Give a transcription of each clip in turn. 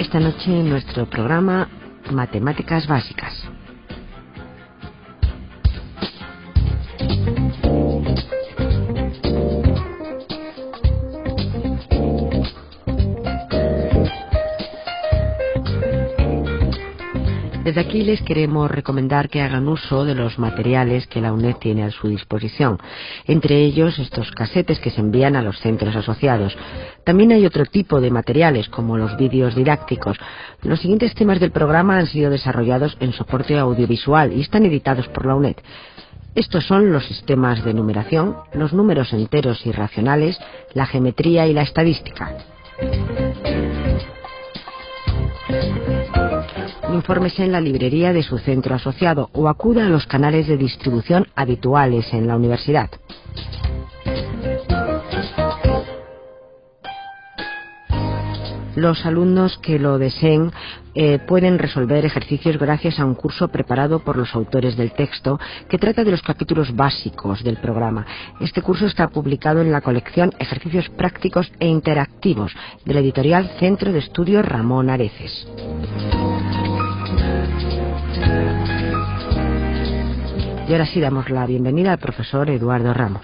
esta noche en nuestro programa Matemáticas Básicas. Desde aquí les queremos recomendar que hagan uso de los materiales que la UNED tiene a su disposición, entre ellos estos casetes que se envían a los centros asociados. También hay otro tipo de materiales, como los vídeos didácticos. Los siguientes temas del programa han sido desarrollados en soporte audiovisual y están editados por la UNED. Estos son los sistemas de numeración, los números enteros y racionales, la geometría y la estadística. Infórmese en la librería de su centro asociado o acuda a los canales de distribución habituales en la universidad. Los alumnos que lo deseen pueden resolver ejercicios gracias a un curso preparado por los autores del texto que trata de los capítulos básicos del programa. Este curso está publicado en la colección Ejercicios Prácticos e Interactivos de la editorial Centro de Estudios Ramón Areces. Y ahora sí damos la bienvenida al profesor Eduardo Ramos.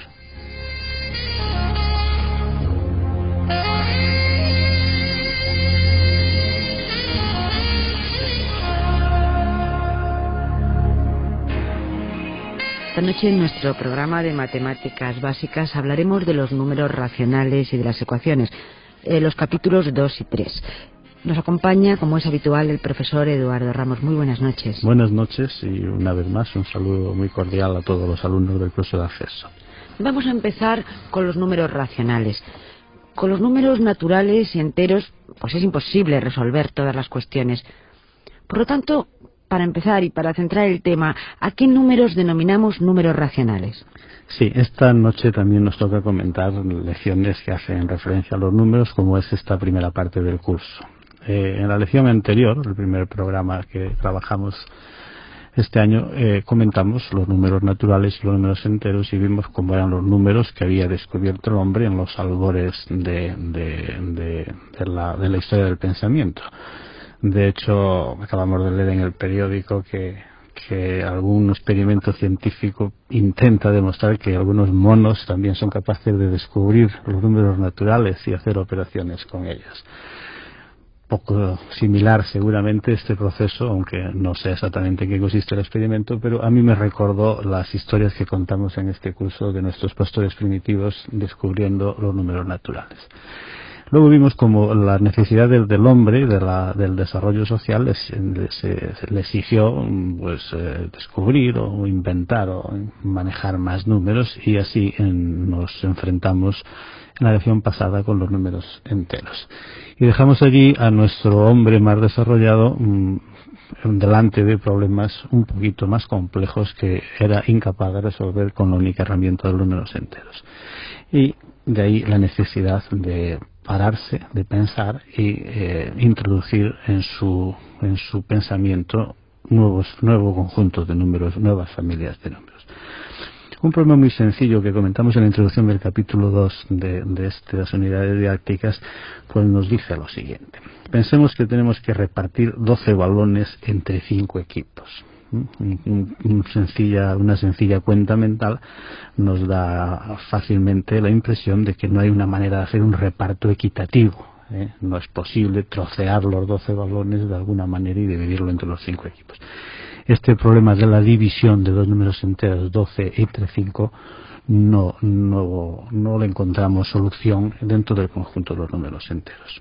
Esta noche en nuestro programa de Matemáticas Básicas hablaremos de los números racionales y de las ecuaciones, los capítulos 2 y 3. Nos acompaña, como es habitual, el profesor Eduardo Ramos. Muy buenas noches. Buenas noches y una vez más un saludo muy cordial a todos los alumnos del curso de acceso. Vamos a empezar con los números racionales. Con los números naturales y enteros, pues es imposible resolver todas las cuestiones. Por lo tanto, para empezar y para centrar el tema, ¿a qué números denominamos números racionales? Sí, esta noche también nos toca comentar lecciones que hacen referencia a los números, como es esta primera parte del curso. En la lección anterior, el primer programa que trabajamos este año, comentamos los números naturales y los números enteros y vimos cómo eran los números que había descubierto el hombre en los albores de la historia del pensamiento. De hecho, acabamos de leer en el periódico que algún experimento científico intenta demostrar que algunos monos también son capaces de descubrir los números naturales y hacer operaciones con ellos. Poco similar seguramente este proceso, aunque no sé exactamente en qué consiste el experimento, pero a mí me recordó las historias que contamos en este curso de nuestros pastores primitivos descubriendo los números naturales. Luego vimos como la necesidad del hombre, del desarrollo social, le exigió descubrir o inventar o manejar más números, y así nos enfrentamos en la lección pasada con los números enteros. Y dejamos allí a nuestro hombre más desarrollado delante de problemas un poquito más complejos que era incapaz de resolver con la única herramienta de los números enteros. Y de ahí la necesidad de pararse, de pensar y introducir en su pensamiento nuevos conjuntos de números, nuevas familias de números. Un problema muy sencillo que comentamos en la introducción del capítulo 2 de estas unidades didácticas, pues nos dice lo siguiente. Pensemos que tenemos que repartir 12 balones entre 5 equipos. Una sencilla cuenta mental nos da fácilmente la impresión de que no hay una manera de hacer un reparto equitativo. No es posible trocear los 12 balones de alguna manera y dividirlo entre los 5 equipos. Este problema de la división de dos números enteros, 12 entre 5, no le encontramos solución dentro del conjunto de los números enteros.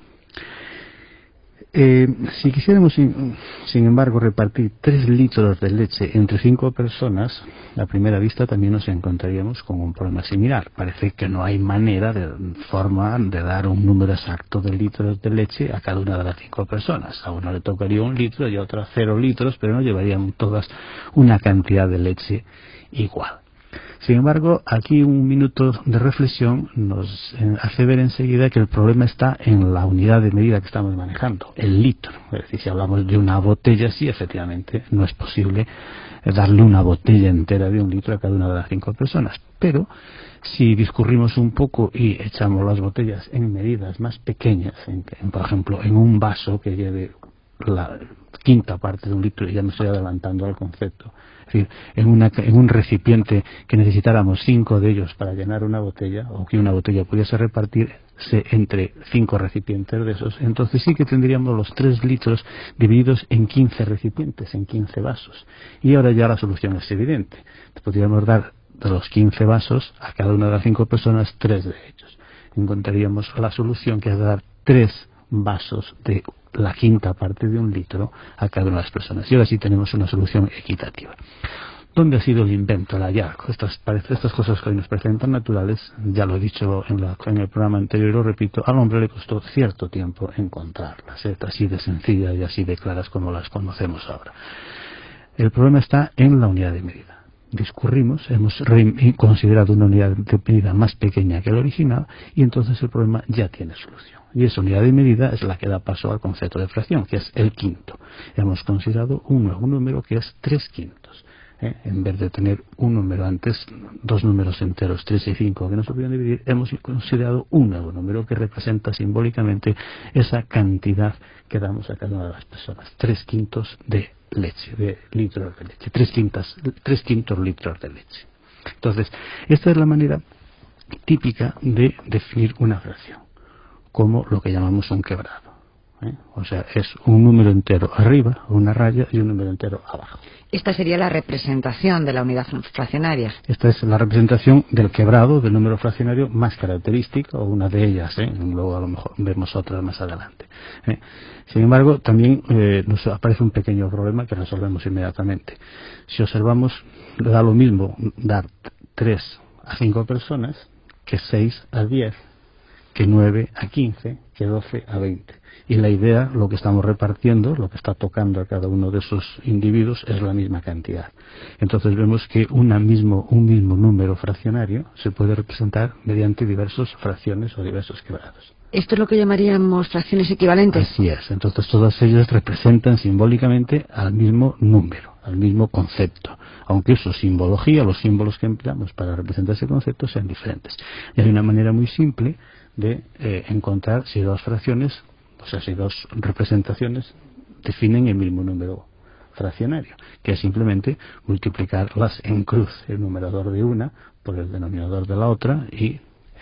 Si quisiéramos, sin embargo, repartir 3 litros de leche entre 5 personas, a primera vista también nos encontraríamos con un problema similar. Parece que no hay forma de dar un número exacto de litros de leche a cada una de las 5 personas. A uno le tocaría 1 litro y a otra 0 litros, pero no llevarían todas una cantidad de leche igual. Sin embargo, aquí un minuto de reflexión nos hace ver enseguida que el problema está en la unidad de medida que estamos manejando, el litro. Es decir, si hablamos de una botella, sí, efectivamente, no es posible darle una botella entera de 1 litro a cada una de las 5 personas. Pero si discurrimos un poco y echamos las botellas en medidas más pequeñas, por ejemplo, en un vaso que lleve la quinta parte de 1 litro, y ya me estoy adelantando al concepto, es decir, en un recipiente que necesitáramos 5 de ellos para llenar una botella, o que una botella pudiese repartirse entre 5 recipientes de esos, entonces sí que tendríamos los 3 litros divididos en 15 recipientes, en 15 vasos. Y ahora ya la solución es evidente. Podríamos dar de los 15 vasos a cada una de las 5 personas 3 de ellos. Encontraríamos la solución, que es dar 3 vasos de la quinta parte de 1 litro a cada una de las personas. Y ahora sí tenemos una solución equitativa. ¿Dónde ha sido el invento, el hallazgo? Estas cosas que hoy nos parecen tan naturales, ya lo he dicho en el programa anterior y lo repito, al hombre le costó cierto tiempo encontrarlas, así de sencillas y así de claras como las conocemos ahora. El problema está en la unidad de medida. Discurrimos, hemos considerado una unidad de medida más pequeña que la original, y entonces el problema ya tiene solución. Y esa unidad de medida es la que da paso al concepto de fracción, que es el quinto. Hemos considerado un nuevo número que es 3/5. En vez de tener un número antes, 2 números enteros, 3 y 5, que no se podían dividir, hemos considerado un nuevo número que representa simbólicamente esa cantidad que damos a cada una de las personas. 3/5 de leche, de litros de leche, 3/5 litros de leche. Entonces, esta es la manera típica de definir una fracción, como lo que llamamos un quebrado. O sea, es un número entero arriba, una raya, y un número entero abajo. Esta sería la representación de la unidad fraccionaria. Esta es la representación del quebrado, del número fraccionario más característica, o una de ellas, luego a lo mejor vemos otras más adelante. Sin embargo, también nos aparece un pequeño problema que resolvemos inmediatamente. Si observamos, da lo mismo dar 3 a 5 personas que 6 a 10, que 9 a 15, que 12 a 20. Y la idea, lo que estamos repartiendo, lo que está tocando a cada uno de esos individuos, es la misma cantidad. Entonces vemos que un mismo número fraccionario se puede representar mediante diversas fracciones o diversos quebrados. ¿Esto es lo que llamaríamos fracciones equivalentes? Así es. Entonces todas ellas representan simbólicamente al mismo número, al mismo concepto, aunque su simbología, los símbolos que empleamos para representar ese concepto, sean diferentes. Y hay una manera muy simple de encontrar si 2 fracciones, o sea, si 2 representaciones definen el mismo número fraccionario, que es simplemente multiplicarlas en cruz, el numerador de una por el denominador de la otra, y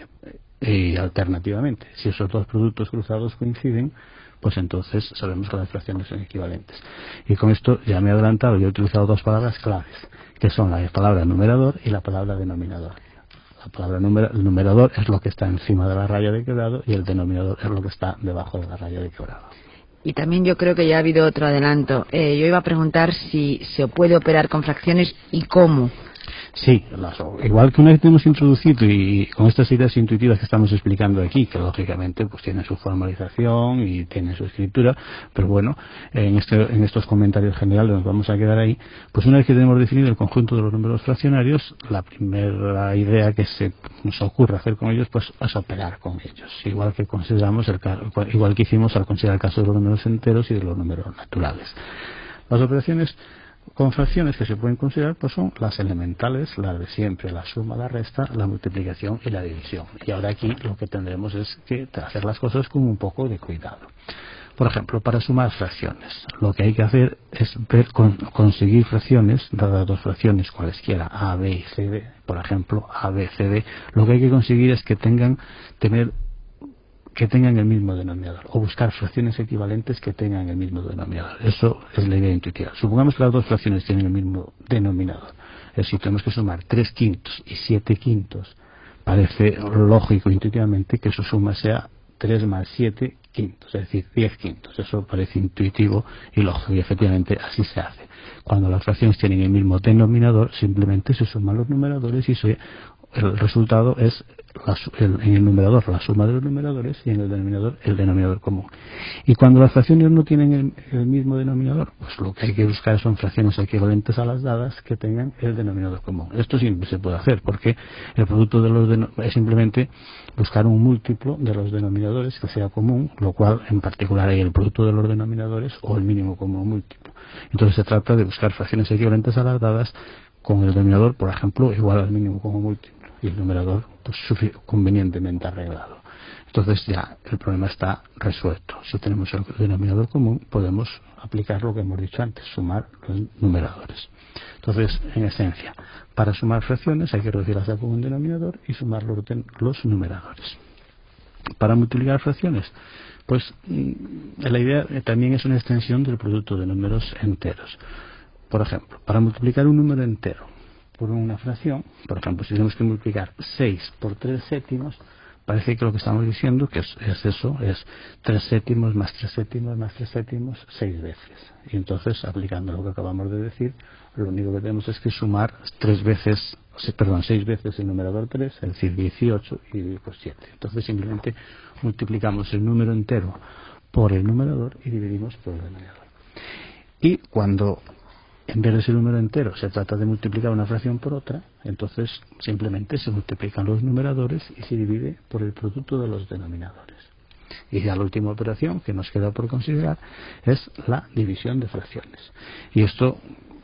alternativamente. Si esos 2 productos cruzados coinciden, pues entonces sabemos que las fracciones son equivalentes. Y con esto ya me he adelantado, yo he utilizado 2 palabras claves, que son la palabra numerador y la palabra denominador. La palabra el numerador es lo que está encima de la raya de quebrado, y el denominador es lo que está debajo de la raya de quebrado. Y también yo creo que ya ha habido otro adelanto. Yo iba a preguntar si se puede operar con fracciones y cómo. Sí, igual que una vez hemos introducido, y con estas ideas intuitivas que estamos explicando aquí, que lógicamente pues tienen su formalización y tienen su escritura, pero bueno, en estos comentarios generales nos vamos a quedar ahí. Pues una vez que tenemos definido el conjunto de los números fraccionarios, la primera idea que se nos ocurre hacer con ellos, pues es operar con ellos, igual que igual que hicimos al considerar el caso de los números enteros y de los números naturales. Las operaciones con fracciones que se pueden considerar pues son las elementales, las de siempre, la suma, la resta, la multiplicación y la división. Y ahora aquí lo que tendremos es que hacer las cosas con un poco de cuidado. Por ejemplo, para sumar fracciones, lo que hay que hacer es conseguir fracciones, dadas 2 fracciones cualesquiera, A, B y C, D, por ejemplo, A, B, C, D, lo que hay que conseguir es que tengan el mismo denominador, o buscar fracciones equivalentes que tengan el mismo denominador. Eso es la idea intuitiva. Supongamos que las 2 fracciones tienen el mismo denominador. Es decir, tenemos que sumar 3/5 y 7/5. Parece lógico intuitivamente que su suma sea 3 más 7/5, es decir, 10/5. Eso parece intuitivo y lógico, y efectivamente así se hace. Cuando las fracciones tienen el mismo denominador, simplemente se suman los numeradores y se el resultado es en el numerador la suma de los numeradores y en el denominador el denominador común. Y cuando las fracciones no tienen el mismo denominador, pues lo que hay que buscar son fracciones equivalentes a las dadas que tengan el denominador común. Esto siempre se puede hacer porque el producto de los es simplemente buscar un múltiplo de los denominadores que sea común, lo cual en particular hay el producto de los denominadores o el mínimo común múltiplo. Entonces se trata de buscar fracciones equivalentes a las dadas con el denominador, por ejemplo, igual al mínimo común múltiplo y el numerador pues convenientemente arreglado. Entonces ya el problema está resuelto. Si tenemos el denominador común, podemos aplicar lo que hemos dicho antes, sumar los numeradores. Entonces, en esencia, para sumar fracciones hay que reducirlas a común denominador y sumar los numeradores. Para multiplicar fracciones, pues la idea también es una extensión del producto de números enteros. Por ejemplo, para multiplicar un número entero por una fracción, por ejemplo, si tenemos que multiplicar 6 por 3 séptimos, parece que lo que estamos diciendo que es 3 séptimos más 3 séptimos más 3 séptimos 6 veces. Y entonces, aplicando lo que acabamos de decir, lo único que tenemos es que sumar 6 veces el numerador 3, es decir, 18 y dividir por 7. Entonces simplemente multiplicamos el número entero por el numerador y dividimos por el denominador. Y cuando en vez de ese número entero se trata de multiplicar una fracción por otra, entonces simplemente se multiplican los numeradores y se divide por el producto de los denominadores. Y ya la última operación que nos queda por considerar es la división de fracciones. Y esto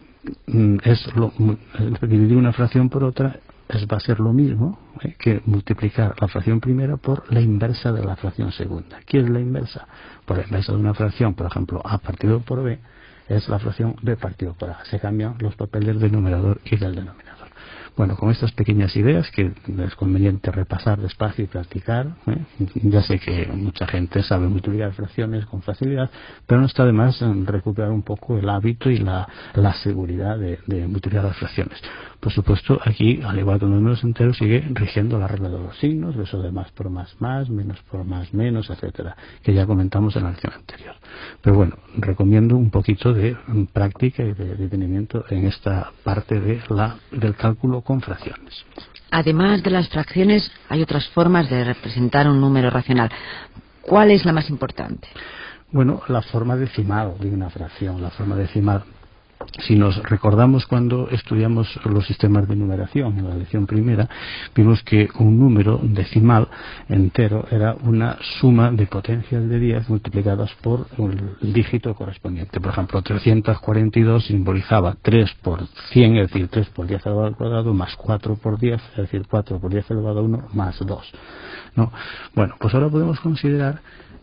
dividir una fracción por otra va a ser lo mismo que multiplicar la fracción primera por la inversa de la fracción segunda. ¿Qué es la inversa? Por la inversa de una fracción, por ejemplo, a partido por b, es la fracción b partido por a. Se cambian los papeles del numerador y del denominador. Bueno, con estas pequeñas ideas que es conveniente repasar despacio y practicar, ya sé que mucha gente sabe multiplicar fracciones con facilidad, pero no está de más recuperar un poco el hábito y la seguridad de multiplicar las fracciones. Por supuesto, aquí, al igual que en los números enteros, sigue rigiendo la regla de los signos, eso de más por más, menos por más, menos, etcétera, que ya comentamos en la lección anterior. Pero bueno, recomiendo un poquito de práctica y de detenimiento en esta parte del cálculo con fracciones. Además de las fracciones, hay otras formas de representar un número racional. ¿Cuál es la más importante? Bueno, la forma decimal de una fracción. La forma decimal, si nos recordamos cuando estudiamos los sistemas de numeración en la lección primera, vimos que un número decimal entero era una suma de potencias de 10 multiplicadas por el dígito correspondiente. Por ejemplo, 342 simbolizaba 3 por 100, es decir, 3 por 10 elevado al cuadrado, más 4 por 10, es decir, 4 por 10 elevado a 1, más 2. ¿No? Bueno, pues ahora podemos considerar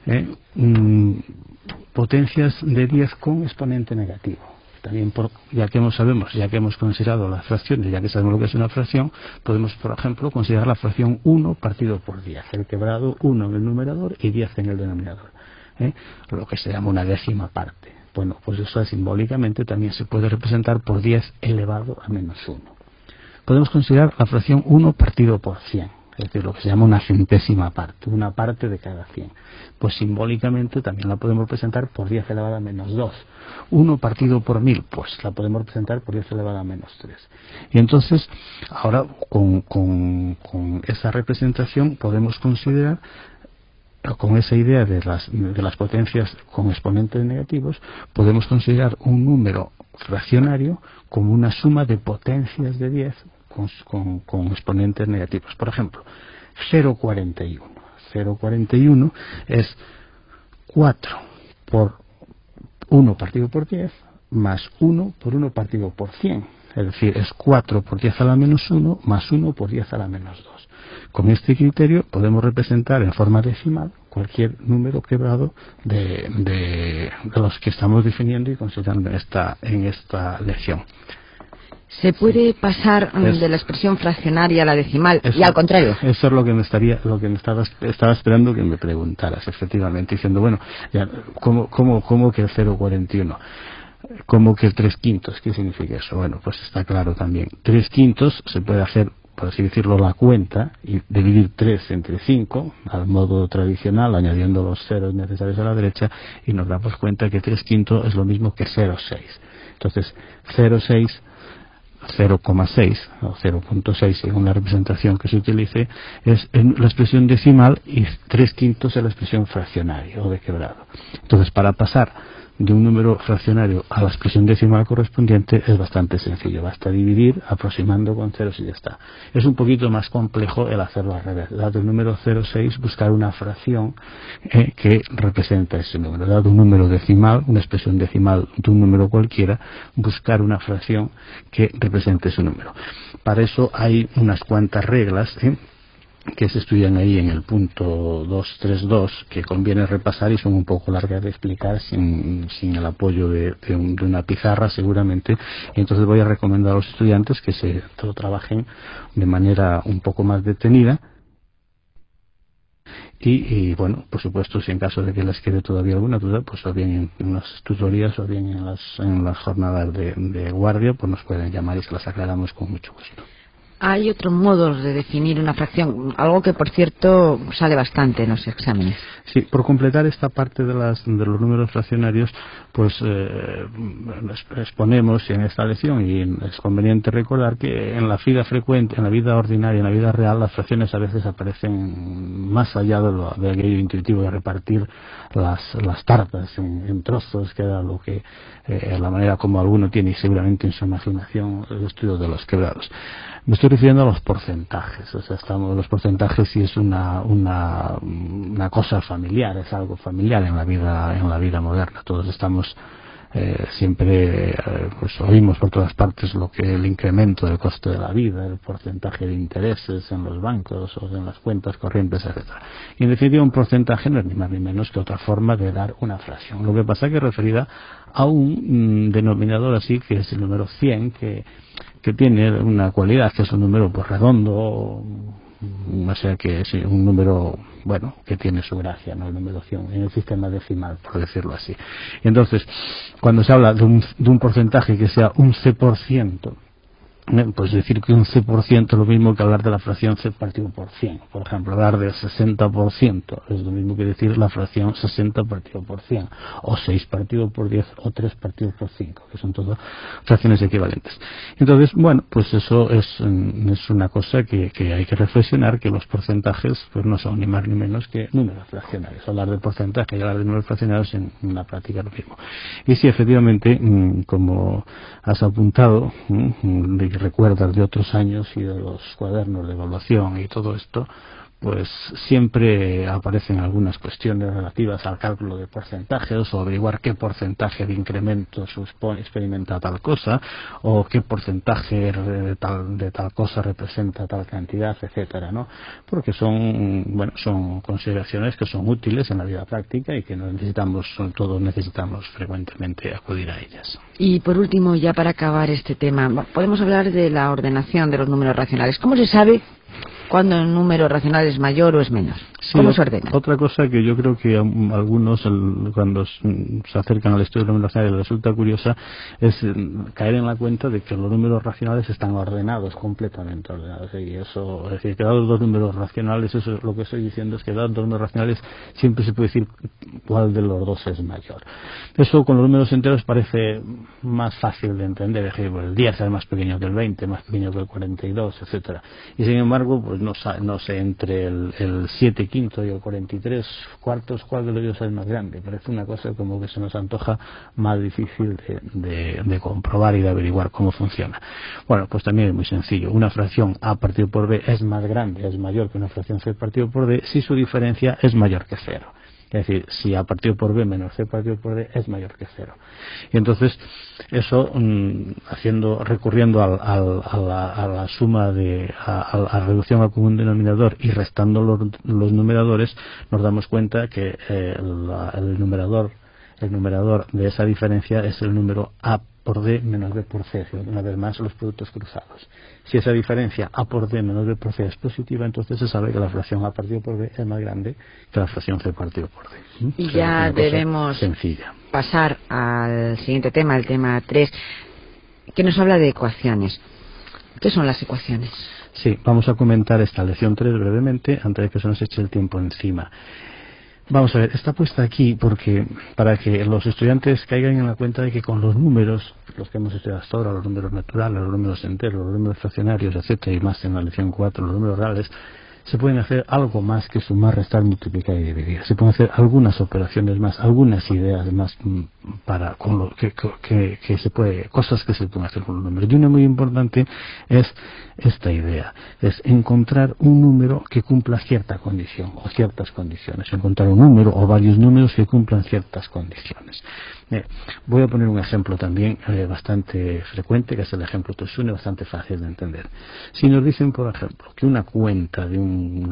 potencias de 10 con exponente negativo. También ya que hemos considerado las fracciones, ya que sabemos lo que es una fracción, podemos, por ejemplo, considerar la fracción 1 partido por 10, el quebrado 1 en el numerador y 10 en el denominador, lo que se llama una décima parte. Bueno, pues eso simbólicamente también se puede representar por 10 elevado a menos 1. Podemos considerar la fracción 1 partido por 100. Es decir, lo que se llama una centésima parte, una parte de cada 100. Pues simbólicamente también la podemos representar por 10 elevado a menos 2. 1 partido por 1000, pues la podemos representar por 10 elevado a menos 3. Y entonces, ahora con esa representación podemos considerar, con esa idea de las potencias con exponentes negativos, podemos considerar un número fraccionario como una suma de potencias de 10 con exponentes negativos. Por ejemplo, 0,41. 0,41 es 4 por 1 partido por 10 más 1 por 1 partido por 100. Es decir, es 4 por 10 a la menos 1 más 1 por 10 a la menos 2. Con este criterio podemos representar en forma decimal cualquier número quebrado de los que estamos definiendo y considerando en esta lección. ¿Se puede pasar de la expresión fraccionaria a la decimal y al contrario? Eso es lo que me estaba esperando que me preguntaras, efectivamente, diciendo, bueno, ya, ¿cómo que el 0,41? ¿Cómo que el 3/5? ¿Qué significa eso? Bueno, pues está claro también. 3/5 se puede hacer, por así decirlo, la cuenta y dividir 3 entre 5 al modo tradicional, añadiendo los ceros necesarios a la derecha, y nos damos cuenta que 3/5 es lo mismo que 0,6. Entonces, 0,6 0,6 o 0,6 según la representación que se utilice, es en la expresión decimal, y 3/5 es la expresión fraccionaria o de quebrado. Entonces, para pasar de un número fraccionario a la expresión decimal correspondiente es bastante sencillo, basta dividir aproximando con ceros y ya está. Es un poquito más complejo el hacerlo al revés. Dado el número 0,6, buscar una fracción que representa ese número. Dado un número decimal, una expresión decimal de un número cualquiera, buscar una fracción que represente ese número. Para eso hay unas cuantas reglas que se estudian ahí en el punto 232, que conviene repasar y son un poco largas de explicar sin el apoyo de una pizarra seguramente, y entonces voy a recomendar a los estudiantes que se lo trabajen de manera un poco más detenida. Y bueno, por supuesto, si en caso de que les quede todavía alguna duda, pues o bien en las tutorías o bien en las jornadas de guardia, pues nos pueden llamar y se las aclaramos con mucho gusto. Hay otros modos de definir una fracción, algo que por cierto sale bastante en los exámenes. Sí, por completar esta parte de los números fraccionarios, pues exponemos en esta lección, y es conveniente recordar que en la vida frecuente, en la vida ordinaria, en la vida real, las fracciones a veces aparecen más allá de aquello intuitivo de repartir las tartas en trozos, que era lo que la manera como alguno tiene, y seguramente en su imaginación, el estudio de los quebrados. Me estoy refiriendo a los porcentajes. O sea, los porcentajes sí es una cosa familiar, es algo familiar en la vida moderna. Todos estamos siempre pues oímos por todas partes lo que el incremento del coste de la vida, el porcentaje de intereses en los bancos o en las cuentas corrientes, etcétera. Y en definitiva, un porcentaje no es ni más ni menos que otra forma de dar una fracción. Lo que pasa es que es referida a un denominador así, que es el número 100, que tiene una cualidad, que es un número pues redondo, o sea que es un número, bueno, que tiene su gracia, ¿no? El número 100 en el sistema decimal, por decirlo así. Y entonces, cuando se habla de un porcentaje que sea un C%, pues decir que un C% es lo mismo que hablar de la fracción C partido por 100. Por ejemplo, hablar del 60% es lo mismo que decir la fracción 60 partido por 100, o 6 partido por 10, o 3 partido por 5, que son todas fracciones equivalentes. Entonces, bueno, pues eso es una cosa que hay que reflexionar, que los porcentajes pues no son ni más ni menos que números fraccionarios. Hablar de porcentaje y hablar de números fraccionarios en la práctica es lo mismo. Y sí, efectivamente, como has apuntado, que recuerdas de otros años y de los cuadernos de evaluación y todo esto, pues siempre aparecen algunas cuestiones relativas al cálculo de porcentajes, o averiguar qué porcentaje de incremento experimenta tal cosa, o qué porcentaje de tal cosa representa tal cantidad, etcétera, ¿no? Porque son consideraciones que son útiles en la vida práctica y que todos necesitamos frecuentemente acudir a ellas. Y por último, ya para acabar este tema, podemos hablar de la ordenación de los números racionales. ¿Cómo se sabe cuándo un número racional es mayor o es menor? ¿Cómo se ordena? Otra cosa que yo creo que a algunos, cuando se acercan al estudio de los números racionales, les resulta curiosa, es caer en la cuenta de que los números racionales están ordenados, completamente ordenados. Y eso, es decir, que dados dos números racionales, eso es lo que estoy diciendo, es que dados dos números racionales siempre se puede decir cuál de los dos es mayor. Eso con los números enteros parece más fácil de entender. Es decir, el 10 es más pequeño que el 20, más pequeño que el 42, etcétera. Y sin embargo, pues no sé, entre el 7 quinto y el 43 cuartos, ¿cuál de los dos es más grande? Parece una cosa como que se nos antoja más difícil de comprobar y de averiguar cómo funciona. Bueno, pues también es muy sencillo. Una fracción A partido por B es más grande, es mayor que una fracción C partido por D si su diferencia es mayor que 0. Es decir, si A partido por B menos C partido por D es mayor que 0. Y entonces, eso, recurriendo a la suma a la reducción al común denominador y restando los numeradores, nos damos cuenta que el numerador de esa diferencia es el número A por D menos B por C, una vez más los productos cruzados. Si esa diferencia A por D menos B por C es positiva, entonces se sabe que la fracción A partido por B es más grande que la fracción C partido por D. Y ya debemos pasar al siguiente tema, el tema 3, que nos habla de ecuaciones. ¿Qué son las ecuaciones? Sí, vamos a comentar esta lección 3 brevemente, antes de que se nos eche el tiempo encima. Vamos a ver, está puesta aquí porque para que los estudiantes caigan en la cuenta de que con los números, los que hemos estudiado hasta ahora, los números naturales, los números enteros, los números fraccionarios, etcétera, y más en la lección 4, los números reales, se pueden hacer algo más que sumar, restar, multiplicar y dividir. Se pueden hacer algunas operaciones más, algunas ideas más para con lo que se puede, cosas que se pueden hacer con los números. Y una muy importante es esta idea, es encontrar un número que cumpla cierta condición o ciertas condiciones, encontrar un número o varios números que cumplan ciertas condiciones. Voy a poner un ejemplo también bastante frecuente, que es el ejemplo Tosune, bastante fácil de entender. Si nos dicen, por ejemplo, que una cuenta de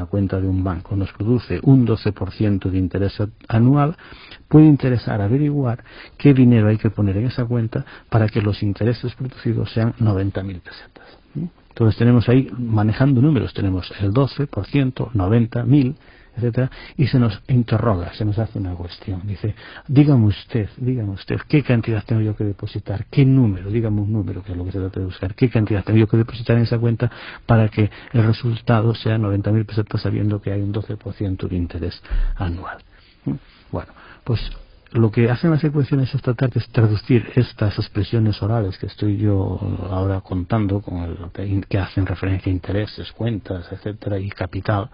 un banco nos produce un 12% de interés anual, puede interesar averiguar qué dinero hay que poner en esa cuenta para que los intereses producidos sean 90.000 pesetas. Entonces tenemos ahí, manejando números, tenemos el 12%, 90.000, etcétera, y se nos interroga, se nos hace una cuestión. Dice, dígame usted, ¿qué cantidad tengo yo que depositar? ¿Qué número? Dígame un número, que es lo que se trata de buscar. ¿Qué cantidad tengo yo que depositar en esa cuenta para que el resultado sea 90.000 pesetas, sabiendo que hay un 12% de interés anual? Bueno, pues lo que hacen las ecuaciones es tratar de traducir estas expresiones orales que estoy yo ahora contando, que hacen referencia a intereses, cuentas, etcétera, y capital,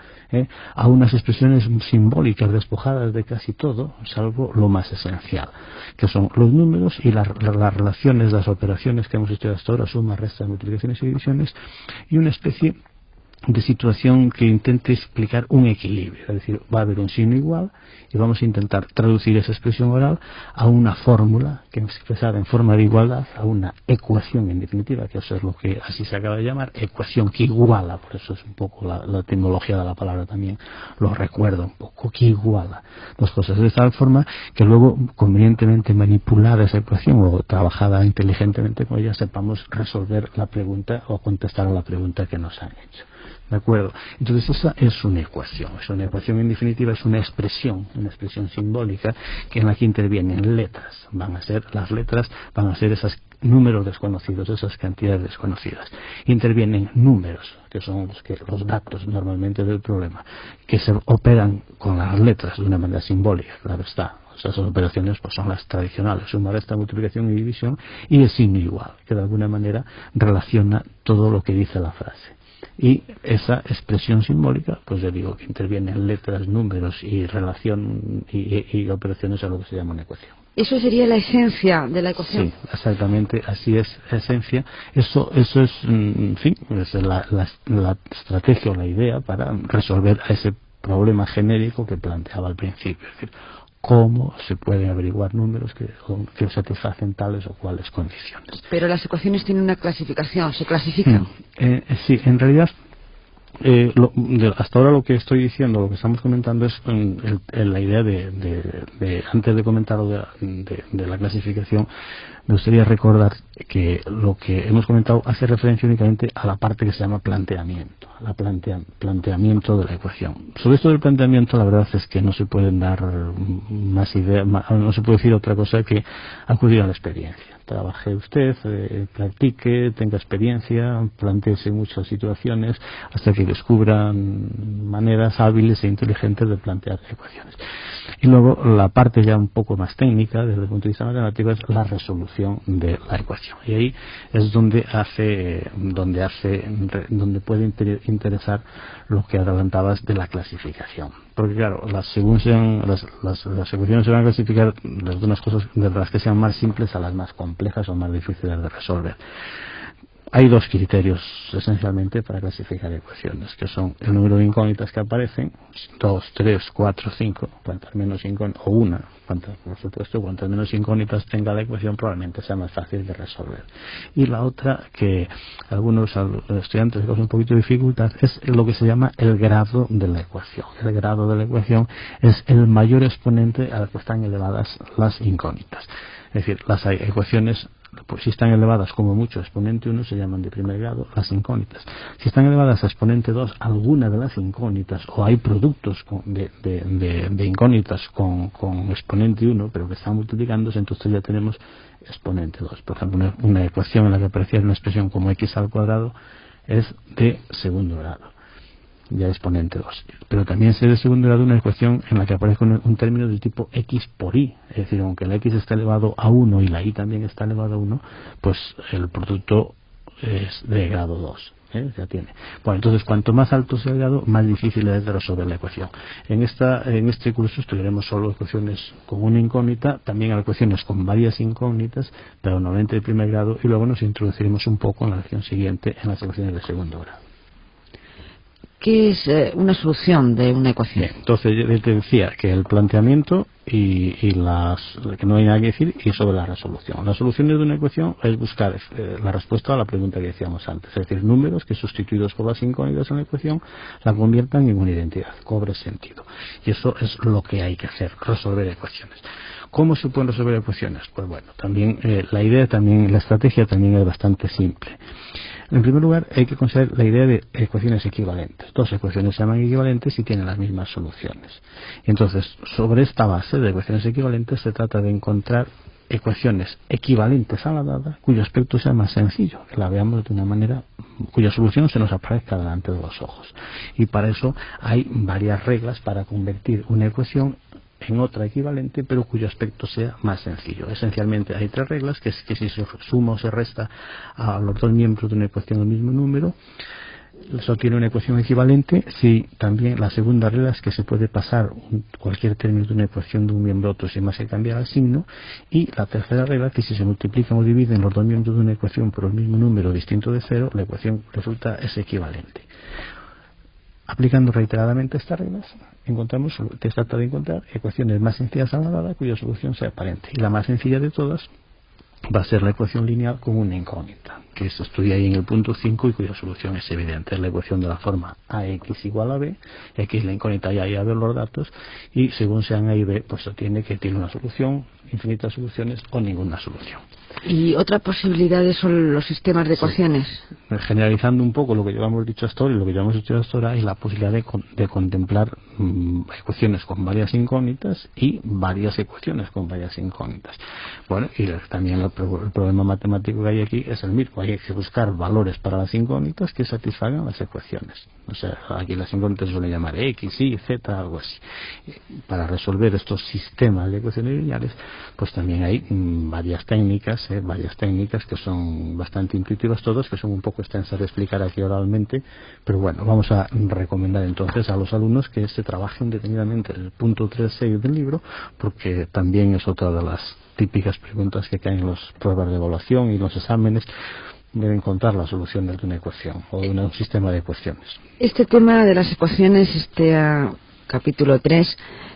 a unas expresiones simbólicas despojadas de casi todo, salvo lo más esencial, que son los números y las relaciones, las operaciones que hemos hecho hasta ahora, sumas, restas, multiplicaciones y divisiones, y una especie de situación que intente explicar un equilibrio, es decir, va a haber un signo igual y vamos a intentar traducir esa expresión oral a una fórmula que es expresada en forma de igualdad, a una ecuación en definitiva, que eso es lo que así se acaba de llamar, ecuación que iguala, por eso es un poco la etimología de la palabra también, lo recuerda un poco, que iguala dos cosas, de tal forma que luego convenientemente manipulada esa ecuación o trabajada inteligentemente con ella sepamos resolver la pregunta o contestar a la pregunta que nos han hecho. ¿De acuerdo? Entonces esa es una ecuación en definitiva, es una expresión simbólica en la que intervienen letras. Las letras van a ser esos números desconocidos, esas cantidades desconocidas. Intervienen números, que son los datos normalmente del problema, que se operan con las letras de una manera simbólica, claro está. Esas operaciones pues son las tradicionales, suma, resta, multiplicación y división, y el signo igual, que de alguna manera relaciona todo lo que dice la frase. Y esa expresión simbólica, pues ya digo que intervienen letras, números y relación y operaciones a lo que se llama una ecuación. Eso sería la esencia de la ecuación. Sí, exactamente, así es la esencia. Eso es, en fin, es la estrategia o la idea para resolver ese problema genérico que planteaba al principio. Es decir, cómo se pueden averiguar números que satisfacen tales o cuales condiciones. Pero las ecuaciones tienen una clasificación, se clasifican. Sí, en realidad hasta ahora lo que estoy diciendo, lo que estamos comentando es la idea de antes de comentar de la clasificación, me gustaría recordar que lo que hemos comentado hace referencia únicamente a la parte que se llama planteamiento, planteamiento de la ecuación. Sobre esto del planteamiento, la verdad es que no se pueden dar más ideas, no se puede decir otra cosa que acudir a la experiencia. Trabaje usted, practique, tenga experiencia, plantéese muchas situaciones hasta que descubran maneras hábiles e inteligentes de plantear ecuaciones. Y luego la parte ya un poco más técnica desde el punto de vista matemático es la resolución de la ecuación. Y ahí es donde puede interesar lo que adelantabas de la clasificación. Porque claro, según sean las ecuaciones se van a clasificar las unas cosas de las que sean más simples a las más complejas o más difíciles de resolver. Hay dos criterios esencialmente para clasificar ecuaciones, que son el número de incógnitas que aparecen, 2, 3, 4, 5, cuantas menos incógnitas, o una, por supuesto, cuantas menos incógnitas tenga la ecuación probablemente sea más fácil de resolver. Y la otra, que algunos estudiantes causan un poquito de dificultad, es lo que se llama el grado de la ecuación. El grado de la ecuación es el mayor exponente al que están elevadas las incógnitas. Es decir, las ecuaciones, pues si están elevadas como mucho a exponente 1 se llaman de primer grado las incógnitas. Si están elevadas a exponente 2 alguna de las incógnitas, o hay productos de incógnitas con exponente 1 pero que están multiplicándose, entonces ya tenemos exponente 2. Por ejemplo, una ecuación en la que apareciera una expresión como x al cuadrado es de segundo grado. ya exponente 2. Pero también sé de segundo grado una ecuación en la que aparece un término del tipo x por y, es decir, aunque la x está elevado a 1 y la y también está elevado a 1, pues el producto es de grado 2. Ya tiene. Bueno, entonces cuanto más alto sea el grado, más difícil es de resolver la ecuación. En este curso estudiaremos solo ecuaciones con una incógnita, también ecuaciones con varias incógnitas, pero normalmente de primer grado, y luego nos introduciremos un poco en la lección siguiente en las ecuaciones de segundo grado. ¿Qué es una solución de una ecuación? Bien, entonces yo te decía que el planteamiento y que no hay nada que decir, y sobre la resolución. La solución de una ecuación es buscar la respuesta a la pregunta que decíamos antes, es decir, números que sustituidos por las incógnitas en la ecuación la conviertan en una identidad, cobre sentido. Y eso es lo que hay que hacer, resolver ecuaciones. ¿Cómo se pueden resolver ecuaciones? Pues bueno, también la estrategia también es bastante simple. En primer lugar, hay que considerar la idea de ecuaciones equivalentes. Dos ecuaciones se llaman equivalentes y tienen las mismas soluciones. Entonces, sobre esta base de ecuaciones equivalentes se trata de encontrar ecuaciones equivalentes a la dada cuyo aspecto sea más sencillo, que la veamos de una manera cuya solución se nos aparezca delante de los ojos. Y para eso hay varias reglas para convertir una ecuación en otra equivalente, pero cuyo aspecto sea más sencillo. Esencialmente hay tres reglas, que es que si se suma o se resta a los dos miembros de una ecuación el mismo número, eso tiene una ecuación equivalente. Si también la segunda regla es que se puede pasar cualquier término de una ecuación de un miembro a otro sin más que cambiar el signo, y la tercera regla que si se multiplican o dividen los dos miembros de una ecuación por el mismo número distinto de cero, la ecuación resulta es equivalente. Aplicando reiteradamente estas reglas, se trata de encontrar ecuaciones más sencillas a la dada cuya solución sea aparente. Y la más sencilla de todas va a ser la ecuación lineal con una incógnita, que se estudia ahí en el punto 5 y cuya solución es evidente. Es la ecuación de la forma ax igual a b, x la incógnita y a ver los datos, y según sean a y b, pues se tiene una solución, infinitas soluciones o ninguna solución. ¿Y otra posibilidad son los sistemas de ecuaciones? Sí. Generalizando un poco lo que llevamos dicho hasta ahora y lo que llevamos dicho hasta ahora, es la posibilidad de contemplar ecuaciones con varias incógnitas y varias ecuaciones con varias incógnitas. Bueno, y también el problema matemático que hay aquí es el mismo. Hay que buscar valores para las incógnitas que satisfagan las ecuaciones. O sea, aquí las incógnitas se suelen llamar x, y, z, algo así. Para resolver estos sistemas de ecuaciones lineales, pues también hay varias técnicas que son bastante intuitivas todas, que son un poco extensas de explicar aquí oralmente, pero bueno, vamos a recomendar entonces a los alumnos que se trabajen detenidamente el punto 3.6 del libro, porque también es otra de las típicas preguntas que caen en las pruebas de evaluación y los exámenes. Deben encontrar las soluciones de una ecuación o de un sistema de ecuaciones. Este tema de las ecuaciones, capítulo 3,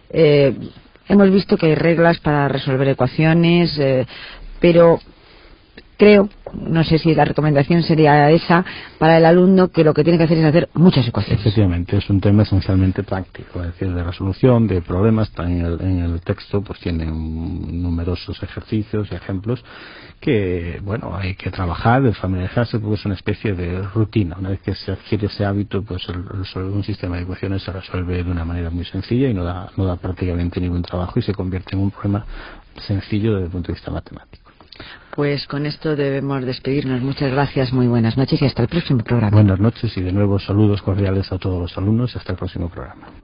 hemos visto que hay reglas para resolver ecuaciones, pero creo, no sé si la recomendación sería esa, para el alumno que lo que tiene que hacer es hacer muchas ecuaciones. Efectivamente, es un tema esencialmente práctico, es decir, de resolución de problemas. En el texto pues tienen numerosos ejercicios y ejemplos que, bueno, hay que trabajar, de familiarizarse, porque es una especie de rutina. Una vez que se adquiere ese hábito, pues resolver un sistema de ecuaciones se resuelve de una manera muy sencilla y no da prácticamente ningún trabajo y se convierte en un problema sencillo desde el punto de vista matemático. Pues con esto debemos despedirnos. Muchas gracias, muy buenas noches y hasta el próximo programa. Buenas noches y de nuevo saludos cordiales a todos los alumnos y hasta el próximo programa.